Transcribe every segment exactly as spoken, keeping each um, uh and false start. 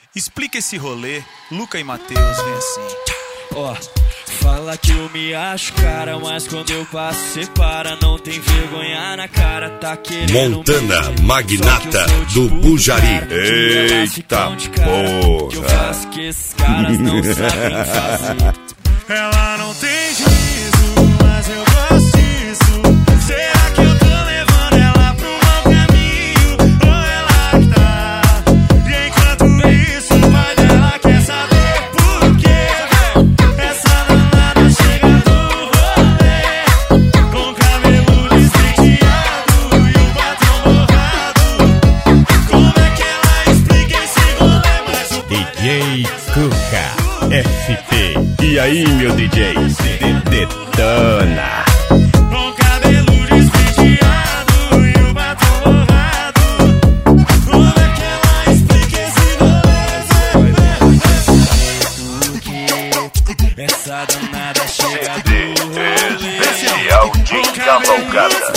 Explica esse rolê, Luca e Matheus, vem assim. Ó, oh, fala que eu me acho cara, mas quando eu passo cê para, não tem vergonha na cara, tá querendo Montana, mentir. magnata do Bujari. Eita porra, que eu faço que esses caras não sabem fazer. Ela não tem juízo, mas eu gosto disso. Será que eu tô levando ela pro mau caminho? Ou ela que tá? E enquanto isso, o pai dela quer saber por quê. Essa danada chega do rolê, com cabelo despenteado e o batom borrado. Como é que ela explica esse rolê? Mas o D J Cuca F P. E aí, meu D J, detona. Com cabelo despenteado e o batom borrado. Como é que ela explica esse rolê? Essa danada chega do rolê, especial de cavalgada.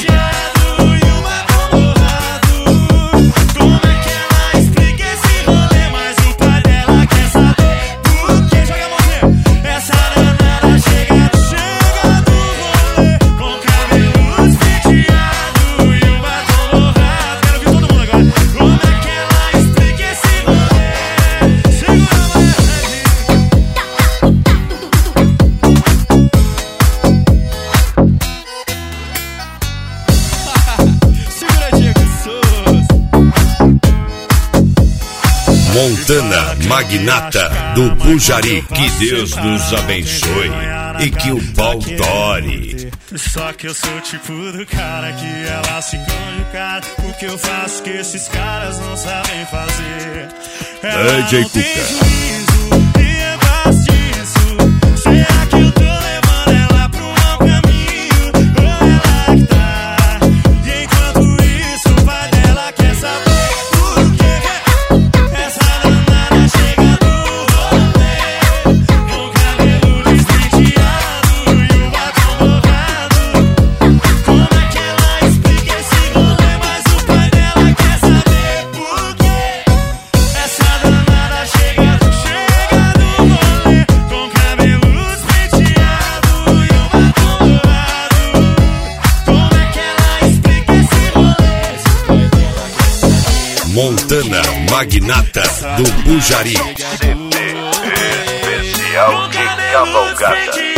Montana, magnata do Bujari. Que Deus nos abençoe e que o pau tore. Só que eu sou o tipo do cara que ela se conjugar. O que eu faço que esses caras não sabem fazer. Ela D J não tem Cuca. juízo e eu gosto disso. Será que eu tô levando ela pro mau caminho? Ou ela que tá? E enquanto isso, o pai dela quer saber por quê. Essa danada chega do rolê, com cabelo despenteado e o batom borrado. Como é que ela explica esse rolê? Mas o pai dela quer saber por quê. Essa danada chega, chega do rolê, com cabelo despenteado e o batom borrado. Como é que ela explica esse rolê? Montana, magnata do Bujari. C D especial de cavalgada.